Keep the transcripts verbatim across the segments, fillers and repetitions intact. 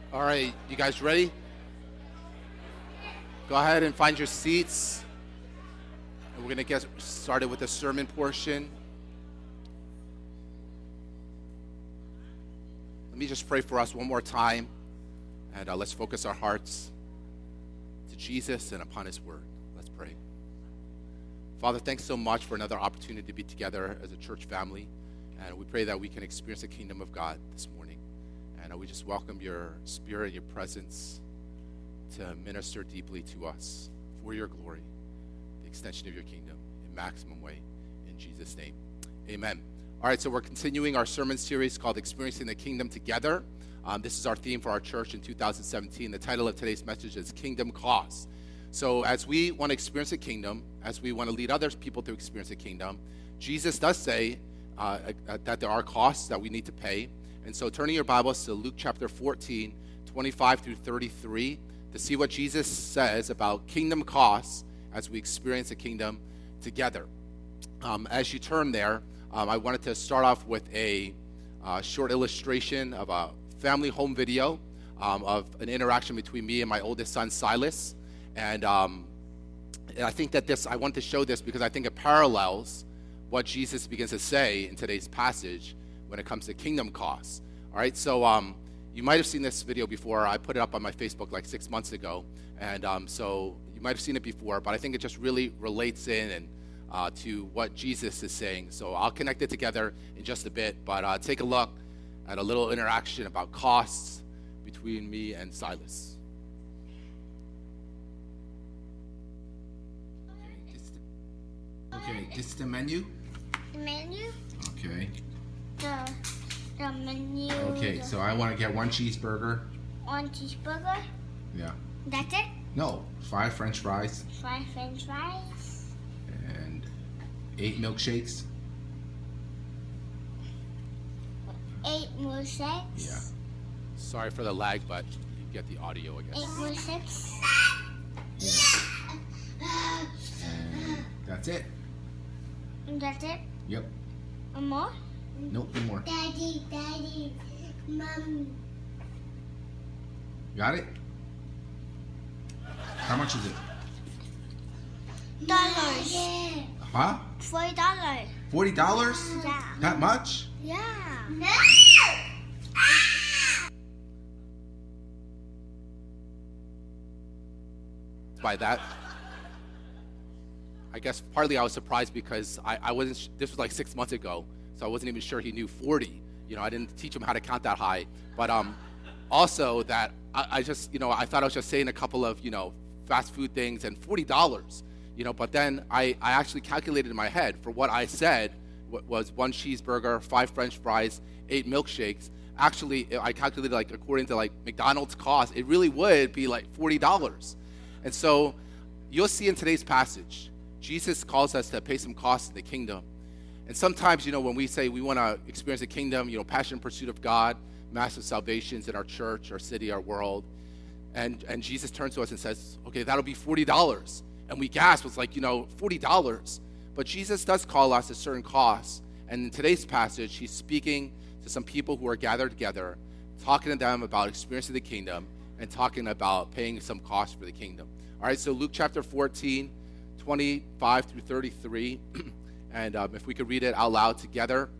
All right, you guys ready? Go ahead and find your seats. And we're going to get started with the sermon portion. Let me just pray for us one more time. And uh, let's focus our hearts to Jesus and upon his word. Let's pray. Father, thanks so much for another opportunity to be together as a church family. And we pray that we can experience the kingdom of God this morning. And we just welcome your spirit, your presence to minister deeply to us for your glory, the extension of your kingdom in maximum way. In Jesus' name, amen. All right, so we're continuing our sermon series called Experiencing the Kingdom Together. Um, this is our theme for our church in two thousand seventeen. The title of today's message is Kingdom Cost. So as we want to experience the kingdom, as we want to lead other people to experience the kingdom, Jesus does say uh, that there are costs that we need to pay. And so turning your Bibles to Luke chapter fourteen, twenty-five through thirty-three, to see what Jesus says about kingdom costs as we experience the kingdom together. Um, as you turn there, um, I wanted to start off with a uh, short illustration of a family home video um, of an interaction between me and my oldest son, Silas. And, um, and I think that this, I want to show this because I think it parallels what Jesus begins to say in today's passage when it comes to kingdom costs. All right, so um, you might have seen this video before. I put it up on my Facebook like six months ago, and um, so you might have seen it before, but I think it just really relates in and uh, to what Jesus is saying. So I'll connect it together in just a bit, but uh, take a look at a little interaction about costs between me and Silas. Okay, this, okay, this is the menu. The menu? Okay. The, the menu. Okay, the so I want to get one cheeseburger. One cheeseburger. Yeah. That's it? No, five French fries Five French fries. and eight milkshakes. Eight milkshakes. Yeah. Sorry for the lag, but you get the audio, I guess. Eight milkshakes. Yeah. And that's it. And that's it? Yep. One more? Nope, no more. Daddy, Daddy, Mom. Got it? How much is it? Dollars. Huh? Forty dollars. Forty dollars? Yeah. That much? Yeah. By that, I guess partly I was surprised because I, I wasn't, sh- this was like six months ago, so I wasn't even sure he knew forty. You know, I didn't teach him how to count that high. But um, also that I, I just, you know, I thought I was just saying a couple of, you know, fast food things and forty dollars, you know, but then I, I actually calculated in my head for what I said what was one cheeseburger, five French fries, eight milkshakes. Actually, I calculated like according to like McDonald's cost, it really would be like forty dollars. And so you'll see in today's passage, Jesus calls us to pay some costs in the kingdom. And sometimes, you know, when we say we want to experience the kingdom, you know, passion and pursuit of God, massive salvations in our church, our city, our world, and, and Jesus turns to us and says, okay, that'll be forty dollars. And we gasp, it's like, you know, forty dollars. But Jesus does call us a certain cost. And in today's passage, he's speaking to some people who are gathered together, talking to them about experiencing the kingdom, and talking about paying some cost for the kingdom. All right, so Luke chapter fourteen, twenty-five through thirty-three, and um, if we could read it out loud together.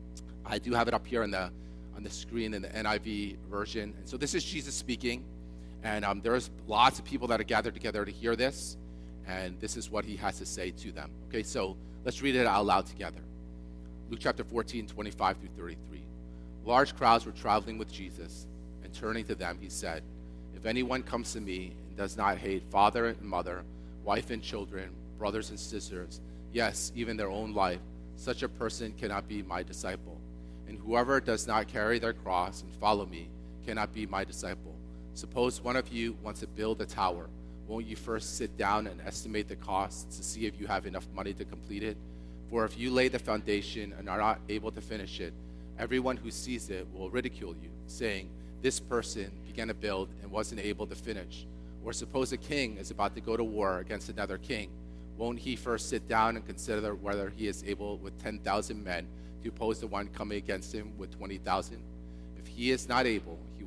I do have it up here on the on the screen in the N I V version. And so this is Jesus speaking, and um, there's lots of people that are gathered together to hear this, and this is what he has to say to them. Okay, so let's read it out loud together. Luke chapter fourteen, twenty-five through thirty-three. Large crowds were traveling with Jesus, and turning to them, he said, if anyone comes to me and does not hate father and mother, wife and children, brothers and sisters, yes, even their own life, such a person cannot be my disciple. And whoever does not carry their cross and follow me cannot be my disciple. Suppose one of you wants to build a tower. Won't you first sit down and estimate the cost to see if you have enough money to complete it? For if you lay the foundation and are not able to finish it, everyone who sees it will ridicule you, saying, this person began to build and wasn't able to finish. Or suppose a king is about to go to war against another king. Won't he first sit down and consider whether he is able with ten thousand men to oppose the one coming against him with twenty thousand? If he is not able, he will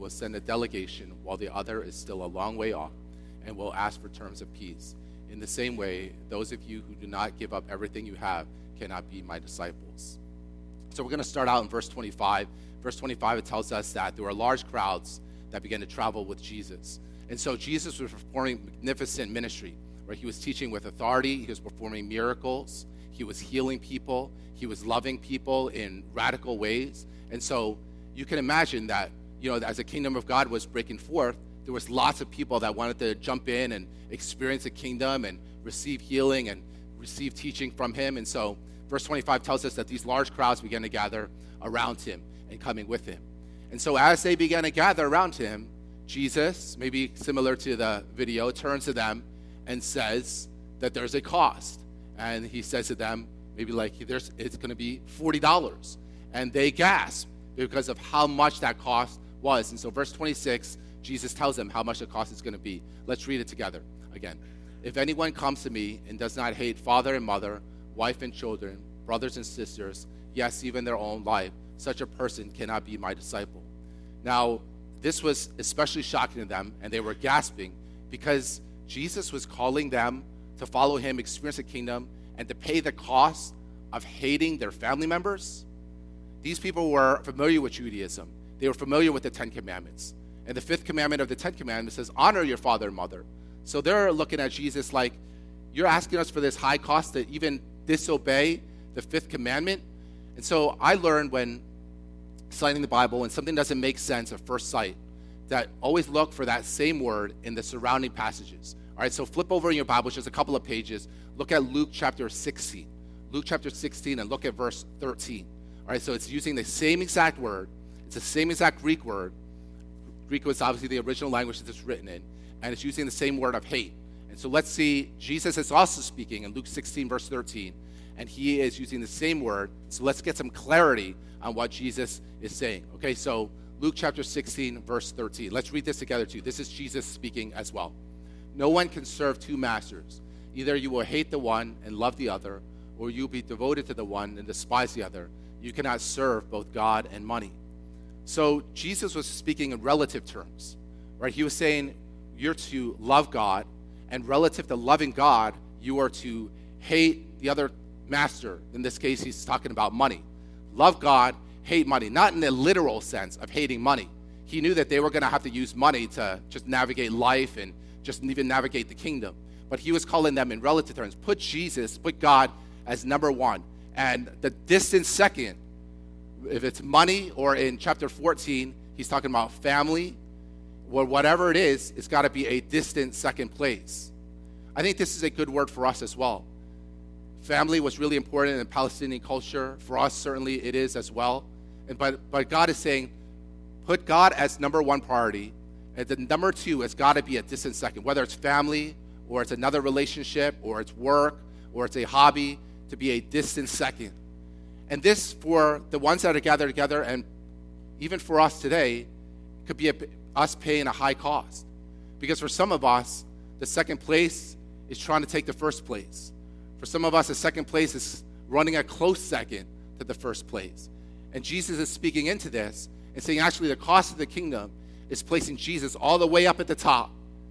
will send a delegation while the other is still a long way off and will ask for terms of peace. In the same way, those of you who do not give up everything you have cannot be my disciples. So we're going to start out in verse twenty-five. Verse twenty-five, it tells us that there were large crowds that began to travel with Jesus. And so Jesus was performing magnificent ministry, where he was teaching with authority, he was performing miracles, he was healing people, he was loving people in radical ways. And so you can imagine that, you know, as the kingdom of God was breaking forth, there was lots of people that wanted to jump in and experience the kingdom and receive healing and receive teaching from him. And so verse twenty-five tells us that these large crowds began to gather around him and coming with him. And so as they began to gather around him, Jesus, maybe similar to the video, turns to them and says that there's a cost. And he says to them, maybe like, there's, it's going to be forty dollars. And they gasp because of how much that cost was. And so verse twenty-six, Jesus tells them how much the cost is going to be. Let's read it together again. If anyone comes to me and does not hate father and mother, wife and children, brothers and sisters, yes, even their own life, such a person cannot be my disciple. Now, this was especially shocking to them, and they were gasping because Jesus was calling them to follow him, experience the kingdom, and to pay the cost of hating their family members. These people were familiar with Judaism. They were familiar with the Ten Commandments. And the fifth commandment of the Ten Commandments says, honor your father and mother. So they're looking at Jesus like, you're asking us for this high cost to even disobey the fifth commandment? And so I learned when studying the Bible, when something doesn't make sense at first sight, that always look for that same word in the surrounding passages. All right, so flip over in your Bible, just a couple of pages. Look at Luke chapter sixteen. Luke chapter sixteen, and look at verse thirteen. All right, so it's using the same exact word. It's the same exact Greek word. Greek was obviously the original language that it's written in, and it's using the same word of hate. And so let's see, Jesus is also speaking in Luke sixteen, verse thirteen, and he is using the same word. So let's get some clarity on what Jesus is saying. Okay, so Luke chapter sixteen, verse thirteen. Let's read this together too. This is Jesus speaking as well. No one can serve two masters. Either you will hate the one and love the other, or you'll be devoted to the one and despise the other. You cannot serve both God and money. So Jesus was speaking in relative terms, right? He was saying you're to love God, and relative to loving God, you are to hate the other master. In this case, he's talking about money. Love God, hate money. Not in the literal sense of hating money. He knew that they were going to have to use money to just navigate life and just even navigate the kingdom. But he was calling them in relative terms. Put Jesus, put God as number one. And the distant second, if it's money, or in chapter fourteen, he's talking about family, or whatever it is, it's got to be a distant second place. I think this is a good word for us as well. Family was really important in Palestinian culture. For us, certainly it is as well. And but, but God is saying, put God as number one priority, and the number two has got to be a distant second, whether it's family, or it's another relationship, or it's work, or it's a hobby, to be a distant second. And this, for the ones that are gathered together, and even for us today, could be a, us paying a high cost. Because for some of us, the second place is trying to take the first place. For some of us, the second place is running a close second to the first place. And Jesus is speaking into this and saying, actually, the cost of the kingdom is placing Jesus all the way up at the top.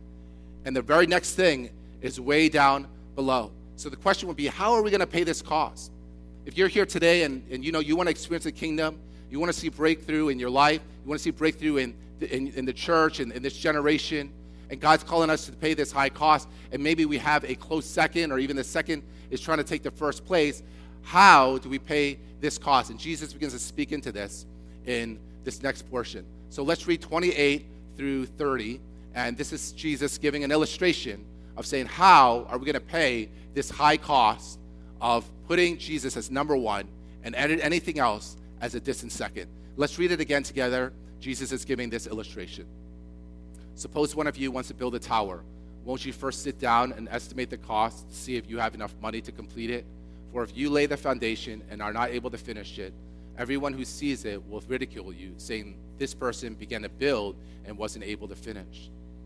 And the very next thing is way down below. So the question would be, how are we going to pay this cost? If you're here today and, and you know you want to experience the kingdom, you want to see breakthrough in your life, you want to see breakthrough in the, in, in the church and in this generation, and God's calling us to pay this high cost, and maybe we have a close second, or even the second is trying to take the first place, how do we pay this cost? And Jesus begins to speak into this in this next portion. So let's read twenty-eight through thirty, and this is Jesus giving an illustration of saying, how are we going to pay this high cost of putting Jesus as number one and edit anything else as a distant second. Let's read it again together. Jesus is giving this illustration. Suppose one of you wants to build a tower. Won't you first sit down and estimate the cost to see if you have enough money to complete it? For if you lay the foundation and are not able to finish it, everyone who sees it will ridicule you, saying, this person began to build and wasn't able to finish.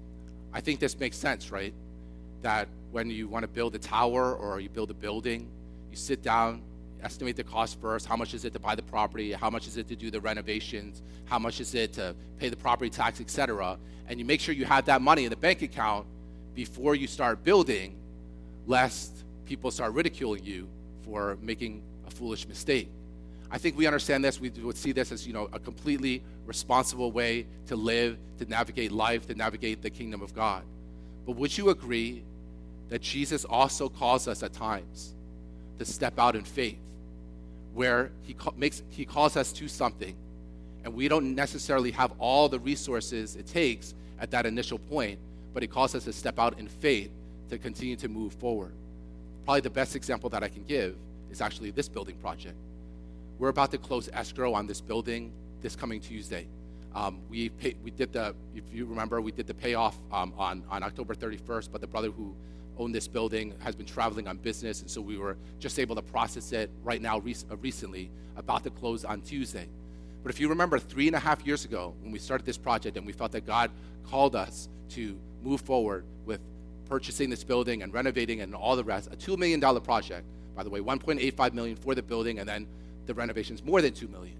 I think this makes sense, right? That when you want to build a tower or you build a building, you sit down, estimate the cost first. How much is it to buy the property? How much is it to do the renovations? How much is it to pay the property tax, et cetera? And you make sure you have that money in the bank account before you start building, lest people start ridiculing you for making a foolish mistake. I think we understand this. We would see this as, you know, a completely responsible way to live, to navigate life, to navigate the kingdom of God. But would you agree that Jesus also calls us at times to step out in faith, where he ca- makes he calls us to something, and we don't necessarily have all the resources it takes at that initial point, but he calls us to step out in faith to continue to move forward. Probably the best example that I can give is actually this building project. We're about to close escrow on this building this coming Tuesday. Um, we pay, we did the, if you remember, we did the payoff um, on, on October thirty-first, but the brother who owned this building has been traveling on business, and so we were just able to process it right now rec- uh, recently, about to close on Tuesday. But if you remember, three and a half years ago, when we started this project and we felt that God called us to move forward with purchasing this building and renovating and all the rest, a two million dollars project, by the way, one point eight five million dollars for the building, and then the renovations more than two million dollars.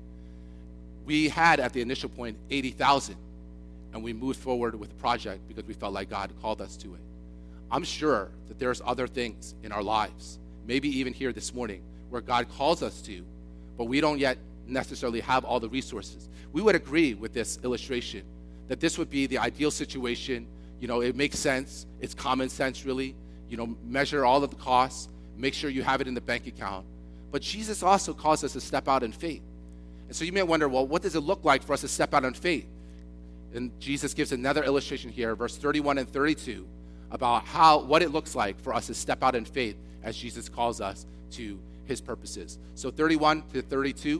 We had at the initial point eighty thousand dollars, and we moved forward with the project because we felt like God called us to it. I'm sure that there's other things in our lives, maybe even here this morning, where God calls us to, but we don't yet necessarily have all the resources. We would agree with this illustration that this would be the ideal situation. You know, it makes sense. It's common sense, really. You know, measure all of the costs. Make sure you have it in the bank account. But Jesus also calls us to step out in faith. And so you may wonder, well, what does it look like for us to step out in faith? And Jesus gives another illustration here, verse thirty-one and thirty-two, about how what it looks like for us to step out in faith as Jesus calls us to his purposes. So thirty-one to thirty-two,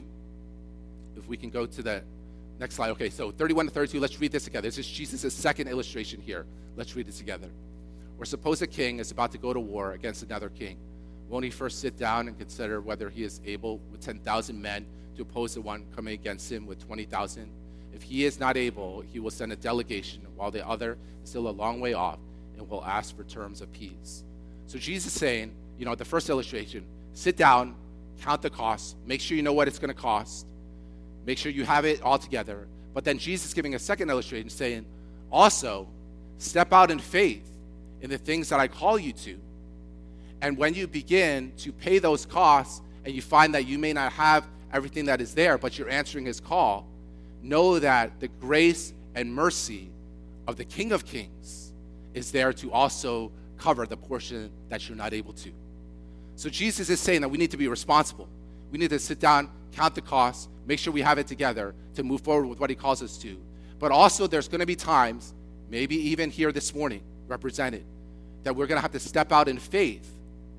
if we can go to the next slide. Okay, so thirty-one to thirty-two, let's read this together. This is Jesus' second illustration here. Let's read this together. Or suppose a king is about to go to war against another king. Won't he first sit down and consider whether he is able with ten thousand men to oppose the one coming against him with twenty thousand? If he is not able, he will send a delegation while the other is still a long way off and will ask for terms of peace. So Jesus is saying, you know, the first illustration, sit down, count the costs, make sure you know what it's going to cost, make sure you have it all together. But then Jesus is giving a second illustration saying, also, step out in faith in the things that I call you to. And when you begin to pay those costs and you find that you may not have everything that is there, but you're answering his call, know that the grace and mercy of the King of Kings is there to also cover the portion that you're not able to. So Jesus is saying that we need to be responsible. We need to sit down, count the costs, make sure we have it together to move forward with what he calls us to. But also there's going to be times, maybe even here this morning, represented, that we're going to have to step out in faith,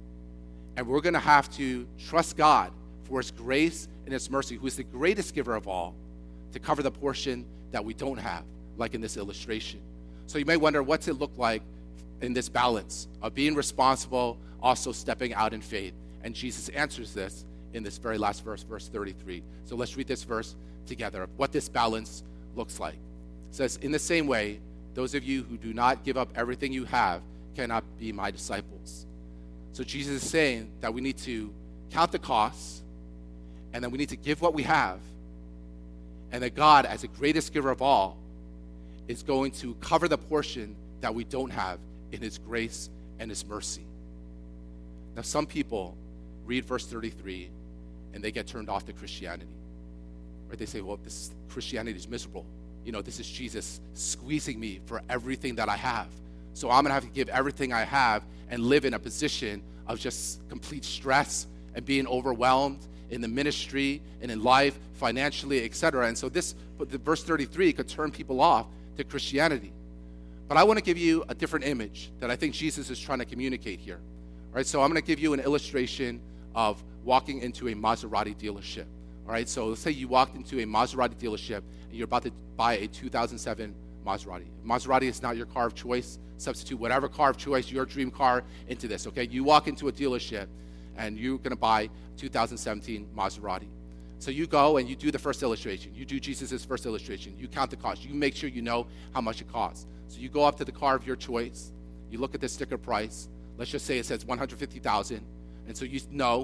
and we're going to have to trust God for his grace and his mercy, who is the greatest giver of all, to cover the portion that we don't have, like in this illustration. So you may wonder, what's it look like in this balance of being responsible, also stepping out in faith? And Jesus answers this in this very last verse, verse thirty-three. So let's read this verse together of what this balance looks like. It says, in the same way, those of you who do not give up everything you have cannot be my disciples. So Jesus is saying that we need to count the costs, and then we need to give what we have, and that God, as the greatest giver of all, is going to cover the portion that we don't have in his grace and his mercy. Now, some people read verse thirty-three and they get turned off to Christianity. Or they say, well, this is, Christianity is miserable. You know, this is Jesus squeezing me for everything that I have. So I'm going to have to give everything I have and live in a position of just complete stress and being overwhelmed in the ministry and in life, financially, et cetera. And so this, the verse thirty-three could turn people off to Christianity. But I want to give you a different image that I think Jesus is trying to communicate here. All right, so I'm going to give you an illustration of walking into a Maserati dealership. All right, so let's say you walked into a Maserati dealership and you're about to buy a two thousand seven Maserati. If Maserati is not your car of choice, substitute whatever car of choice, your dream car, into this, okay? You walk into a dealership and you're going to buy a two thousand seventeen Maserati. So you go and you do the first illustration. You do Jesus' first illustration. You count the cost. You make sure you know how much it costs. So you go up to the car of your choice. You look at the sticker price. Let's just say it says one hundred fifty thousand dollars. And so you know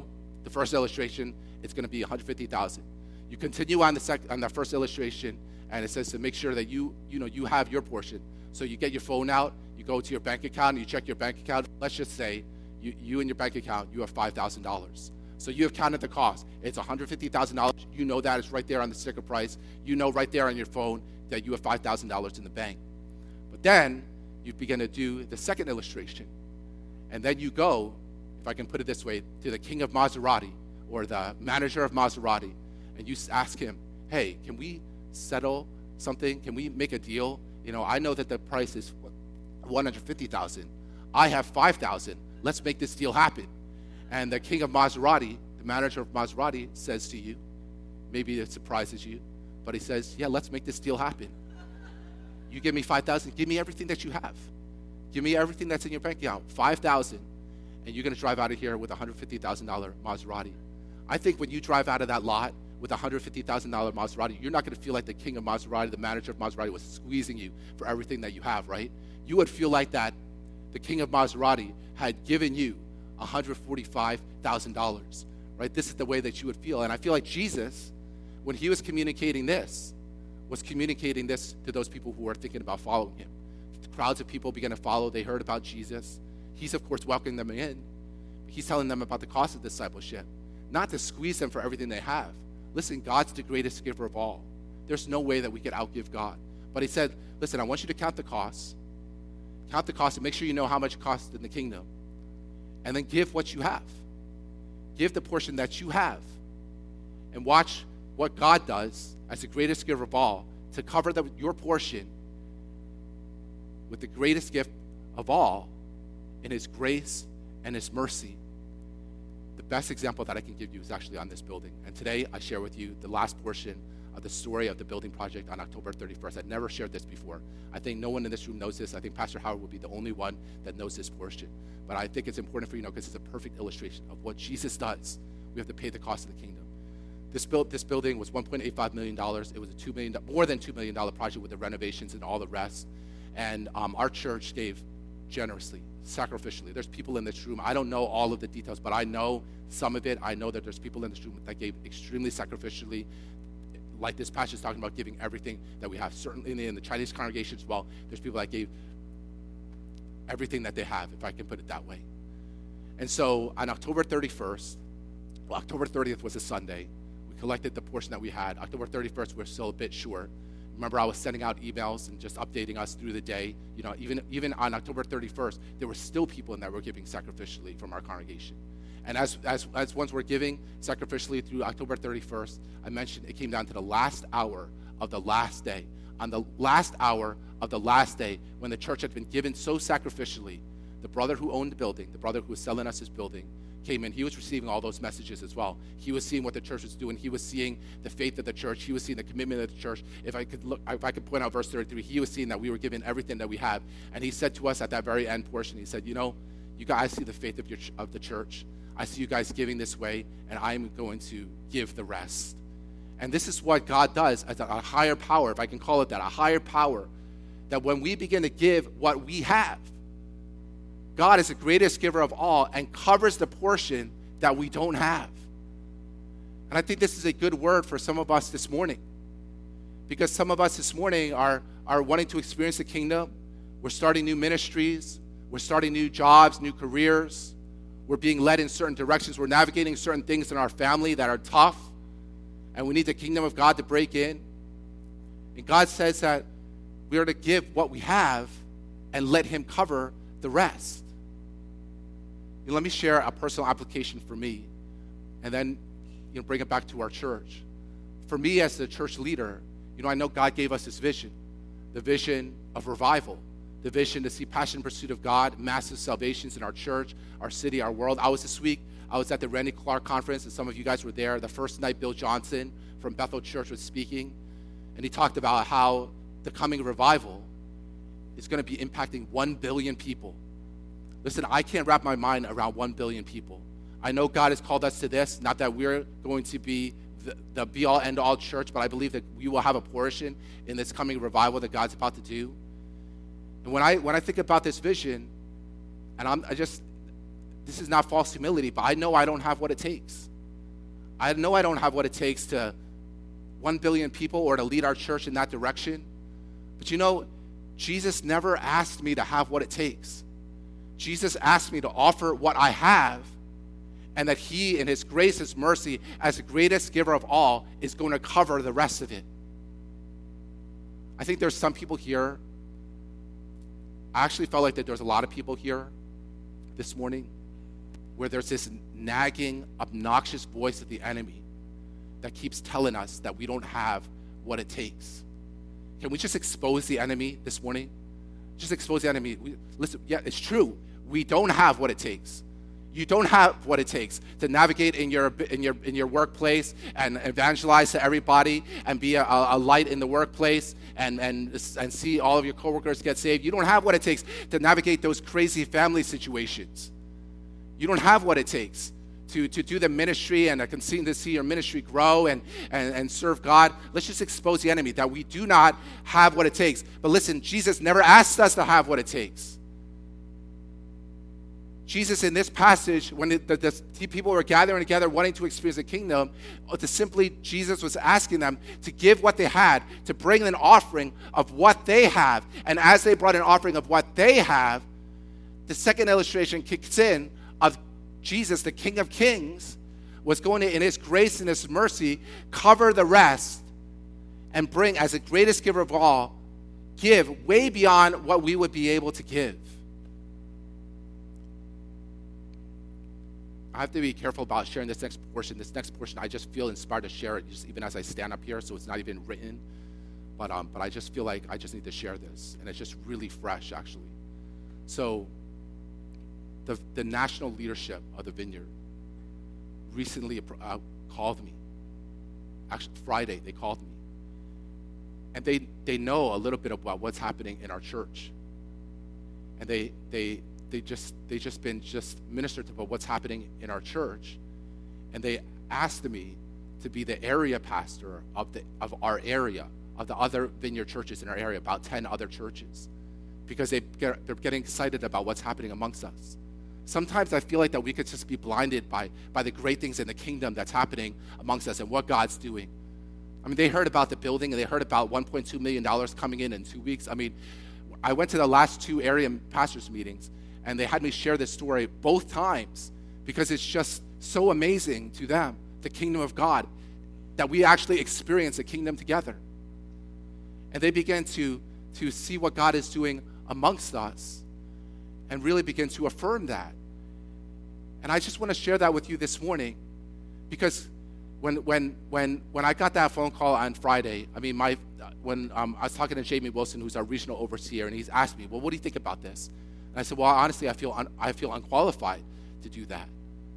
the first illustration, it's going to be one hundred fifty thousand dollars. You continue on the sec- on the first illustration, and it says to make sure that you, you know, you have your portion. So you get your phone out, you go to your bank account, and you check your bank account. Let's just say you, you in your bank account, you have five thousand dollars. So you have counted the cost. It's one hundred fifty thousand dollars. You know that. It's right there on the sticker price. You know right there on your phone that you have five thousand dollars in the bank. But then you begin to do the second illustration. And then you go, if I can put it this way, to the king of Maserati or the manager of Maserati, and you ask him, hey, can we settle something? Can we make a deal? You know, I know that the price is one hundred fifty thousand dollars. I have five thousand dollars. Let's make this deal happen. And the king of Maserati, the manager of Maserati, says to you, maybe it surprises you, but he says, yeah, let's make this deal happen. You give me five thousand dollars, give me everything that you have. Give me everything that's in your bank account, five thousand dollars, and you're going to drive out of here with a one hundred fifty thousand dollars Maserati. I think when you drive out of that lot with a one hundred fifty thousand dollars Maserati, you're not going to feel like the king of Maserati, the manager of Maserati, was squeezing you for everything that you have, right? You would feel like that the king of Maserati had given you one hundred forty-five thousand dollars, right? This is the way that you would feel. And I feel like Jesus, when he was communicating this, was communicating this to those people who were thinking about following him. Crowds of people began to follow. They heard about Jesus. He's, of course, welcoming them in. He's telling them about the cost of discipleship, not to squeeze them for everything they have. Listen, God's the greatest giver of all. There's no way that we could outgive God. But he said, listen, I want you to count the costs. Count the costs and make sure you know how much it costs in the kingdom. And then give what you have. Give the portion that you have. And watch what God does as the greatest giver of all to cover the, your portion with the greatest gift of all in his grace and his mercy. The best example that I can give you is actually on this building. And today I share with you the last portion of the story of the building project on October thirty-first. I'd never shared this before. I think no one in this room knows this. I think Pastor Howard will be the only one that knows this portion. But I think it's important for you to know because it's a perfect illustration of what Jesus does. We have to pay the cost of the kingdom. This, build, this building was one point eight five million dollars. It was a two million dollars, more than two million dollars project with the renovations and all the rest. And um, our church gave generously, sacrificially. There's people in this room. I don't know all of the details, but I know some of it. I know that there's people in this room that gave extremely sacrificially. Like this passage is talking about giving everything that we have. Certainly in the Chinese congregation as well, there's people that gave everything that they have, if I can put it that way. And so on October thirty-first, well, October thirtieth was a Sunday. We collected the portion that we had. October thirty-first, we're still a bit short. Remember, I was sending out emails and just updating us through the day. You know, even, even on October thirty-first, there were still people in that were giving sacrificially from our congregation. And as, as, as ones were giving sacrificially through October thirty-first, I mentioned it came down to the last hour of the last day. On the last hour of the last day, when the church had been given so sacrificially, the brother who owned the building, the brother who was selling us his building, came in. He was receiving all those messages as well. He was seeing what the church was doing. He was seeing the faith of the church. He was seeing the commitment of the church. If I could look, if I could point out verse thirty-three, he was seeing that we were given everything that we have. And he said to us at that very end portion, he said, you know, you guys see the faith of your of the church. I see you guys giving this way, and I'm going to give the rest. And this is what God does as a, a higher power, if I can call it that, a higher power, that when we begin to give what we have, God is the greatest giver of all and covers the portion that we don't have. And I think this is a good word for some of us this morning, because some of us this morning are, are wanting to experience the kingdom. We're starting new ministries. We're starting new jobs, new careers. We're being led in certain directions. We're navigating certain things in our family that are tough, and we need the kingdom of God to break in. And God says that we are to give what we have and let him cover the rest. You know, let me share a personal application for me, and then you know, bring it back to our church. For me as the church leader, you know, I know God gave us this vision, the vision of revival, the vision to see passion and pursuit of God, massive salvations in our church, our city, our world. I was this week, I was at the Randy Clark conference, and some of you guys were there. The first night, Bill Johnson from Bethel Church was speaking, and he talked about how the coming revival is going to be impacting one billion people. Listen, I can't wrap my mind around one billion people. I know God has called us to this, not that we're going to be the, the be-all, end-all church, but I believe that we will have a portion in this coming revival that God's about to do. And when I when I think about this vision, and I'm I just, this is not false humility, but I know I don't have what it takes. I know I don't have what it takes to one billion people or to lead our church in that direction. But you know, Jesus never asked me to have what it takes. Jesus asked me to offer what I have, and that he, in his grace, his mercy, as the greatest giver of all, is going to cover the rest of it. I think there's some people here. I actually felt like that there's a lot of people here this morning where there's this nagging, obnoxious voice of the enemy that keeps telling us that we don't have what it takes. Can we just expose the enemy this morning? Just expose the enemy. We, listen, yeah, it's true. We don't have what it takes. You don't have what it takes to navigate in your in your in your workplace and evangelize to everybody and be a, a light in the workplace and, and and see all of your coworkers get saved. You don't have what it takes to navigate those crazy family situations. You don't have what it takes to, to do the ministry and I can see to see your ministry grow and, and, and serve God. Let's just expose the enemy that we do not have what it takes. But listen, Jesus never asked us to have what it takes. Jesus, in this passage, when it, the, the people were gathering together wanting to experience the kingdom, to simply, Jesus was asking them to give what they had, to bring an offering of what they have. And as they brought an offering of what they have, the second illustration kicks in of Jesus, the King of Kings, was going to, in his grace and his mercy, cover the rest and bring, as the greatest giver of all, give way beyond what we would be able to give. I have to be careful about sharing this next portion. This next portion, I just feel inspired to share it, just even as I stand up here, so it's not even written. But um, but I just feel like I just need to share this, and it's just really fresh, actually. So, the the national leadership of the Vineyard recently uh, called me. Actually, Friday they called me, and they they know a little bit about what's happening in our church, and they they. They just they just been just ministered to about what's happening in our church, and they asked me to be the area pastor of the of our area of the other Vineyard churches in our area, about ten other churches, because they get, they're getting excited about what's happening amongst us. Sometimes I feel like that we could just be blinded by by the great things in the kingdom that's happening amongst us and what God's doing. I mean, they heard about the building and they heard about one point two million dollars coming in in two weeks. I mean, I went to the last two area pastors meetings, and they had me share this story both times because it's just so amazing to them, the kingdom of God, that we actually experience the kingdom together. And they began to, to see what God is doing amongst us and really begin to affirm that. And I just want to share that with you this morning because when when when when I got that phone call on Friday, I mean, my when um, I was talking to Jamie Wilson, who's our regional overseer, and he's asked me, well, what do you think about this? And I said, well, honestly, I feel un- I feel unqualified to do that.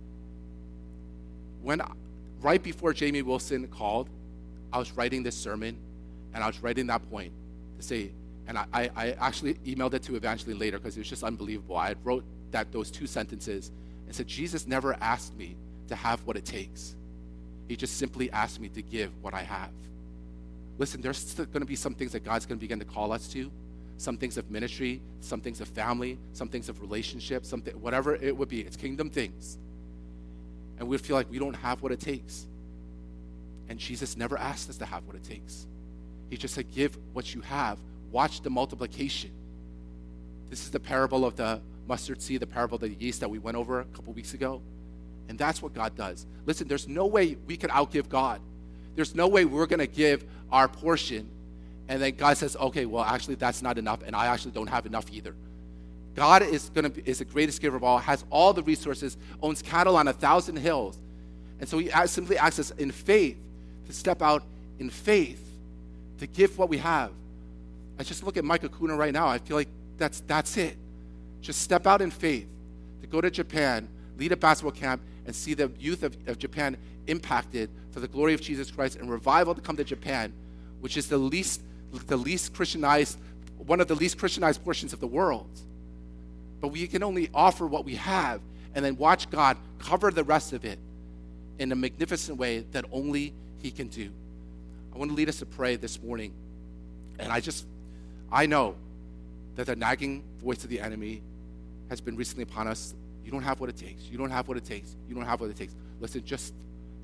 When right before Jamie Wilson called, I was writing this sermon, and I was writing that point to say, and I, I, I actually emailed it to Evangeline later because it was just unbelievable. I had wrote that those two sentences and said, Jesus never asked me to have what it takes. He just simply asked me to give what I have. Listen, there's going to be some things that God's going to begin to call us to. Some things of ministry, some things of family, some things of relationships, something, whatever it would be. It's kingdom things. And we feel like we don't have what it takes. And Jesus never asked us to have what it takes. He just said, give what you have. Watch the multiplication. This is the parable of the mustard seed, the parable of the yeast that we went over a couple weeks ago. And that's what God does. Listen, there's no way we could outgive God. There's no way we're going to give our portion and then God says, okay, well, actually, that's not enough, and I actually don't have enough either. God is going to be, is the greatest giver of all, has all the resources, owns cattle on a thousand hills. And so he simply asks us in faith to step out in faith, to give what we have. I just look at Micah Kuna right now. I feel like that's that's it. Just step out in faith to go to Japan, lead a basketball camp, and see the youth of, of Japan impacted for the glory of Jesus Christ and revival to come to Japan, which is the least the least Christianized, one of the least Christianized portions of the world. But we can only offer what we have and then watch God cover the rest of it in a magnificent way that only he can do. I want to lead us to pray this morning. And I just, I know that the nagging voice of the enemy has been recently upon us. You don't have what it takes. You don't have what it takes. You don't have what it takes. Listen, just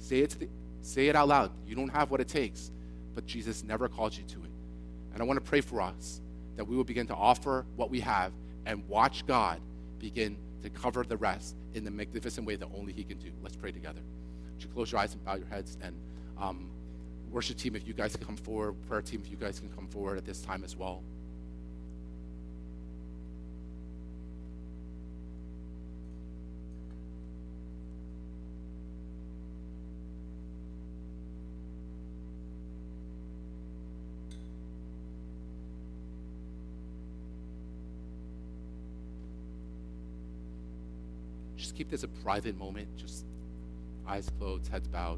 Say it to the, say it out loud. You don't have what it takes, but Jesus never called you to it. And I want to pray for us that we will begin to offer what we have and watch God begin to cover the rest in the magnificent way that only he can do. Let's pray together. Would you close your eyes and bow your heads? And um, worship team, if you guys can come forward. Prayer team, if you guys can come forward at this time as well. Just keep this a private moment, just eyes closed, heads bowed.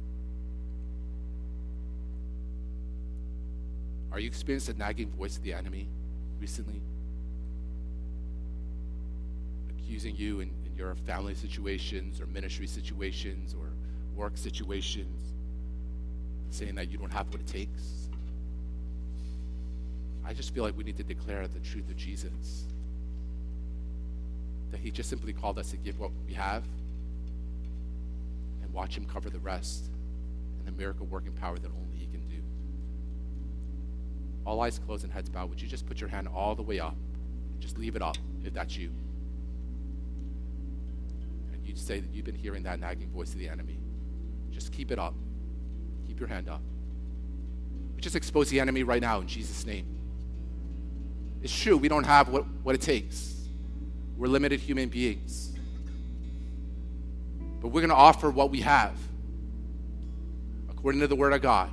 Are you experiencing the nagging voice of the enemy recently? Accusing you in, in your family situations or ministry situations or work situations, saying that you don't have what it takes? I just feel like we need to declare the truth of Jesus. That he just simply called us to give what we have and watch him cover the rest and the miracle working power that only he can do. All eyes closed and heads bowed. Would you just put your hand all the way up? Just leave it up if that's you. And you'd say that you've been hearing that nagging voice of the enemy. Just keep it up. Keep your hand up. We just expose the enemy right now in Jesus' name. It's true, we don't have what, what it takes. We're limited human beings. But we're going to offer what we have according to the Word of God.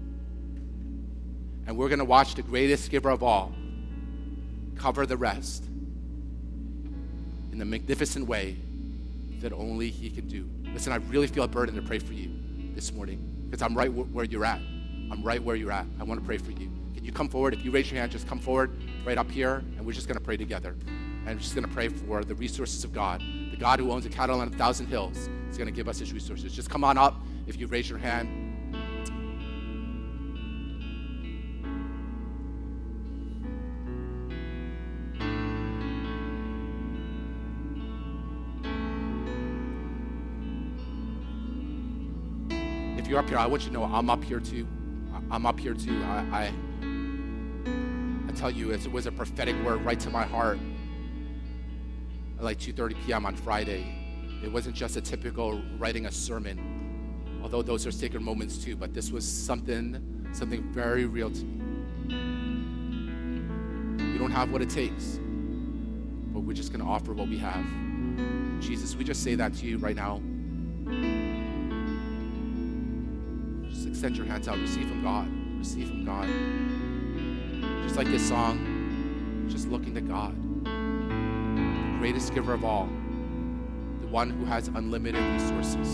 And we're going to watch the greatest giver of all cover the rest in the magnificent way that only he can do. Listen, I really feel a burden to pray for you this morning because I'm right where you're at. I'm right where you're at. I want to pray for you. Can you come forward? If you raise your hand, just come forward right up here, and we're just going to pray together. And I'm just going to pray for the resources of God. The God who owns a cattle on a thousand hills is going to give us his resources. Just come on up if you raise your hand. If you're up here, I want you to know I'm up here too. I'm up here too. I, I, I tell you, it was a prophetic word right to my heart. At like two thirty p.m. on Friday. It wasn't just a typical writing a sermon, although those are sacred moments too, but this was something, something very real to me. We don't have what it takes, but we're just going to offer what we have. Jesus, we just say that to you right now. Just extend your hands out. Receive from God. Receive from God. Just like this song, just looking to God. Greatest giver of all, the one who has unlimited resources.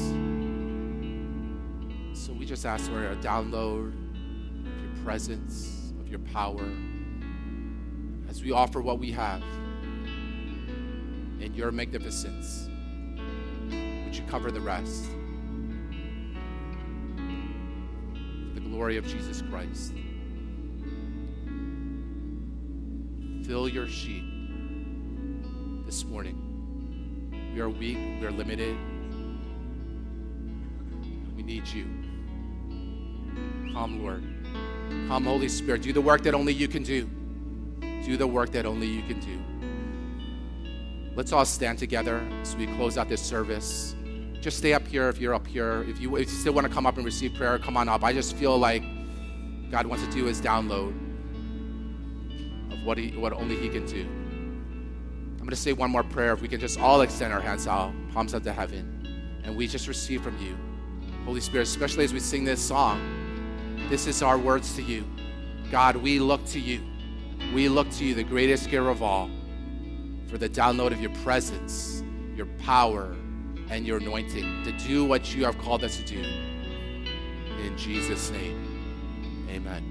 So we just ask for a download of your presence, of your power, as we offer what we have in your magnificence. Would you cover the rest? For the glory of Jesus Christ. Fill your sheep this morning. We are weak, we are limited. We need you. Come, Lord. Come, Holy Spirit. Do the work that only you can do. Do the work that only you can do. Let's all stand together as we close out this service. Just stay up here if you're up here. If you, if you still want to come up and receive prayer, come on up. I just feel like God wants to do his download of what, he, what only he can do. I'm going to say one more prayer. If we can just all extend our hands out, palms up to heaven, and we just receive from you. Holy Spirit, especially as we sing this song, this is our words to you. God, we look to you. We look to you, the greatest giver of all, for the download of your presence, your power, and your anointing to do what you have called us to do. In Jesus' name, amen.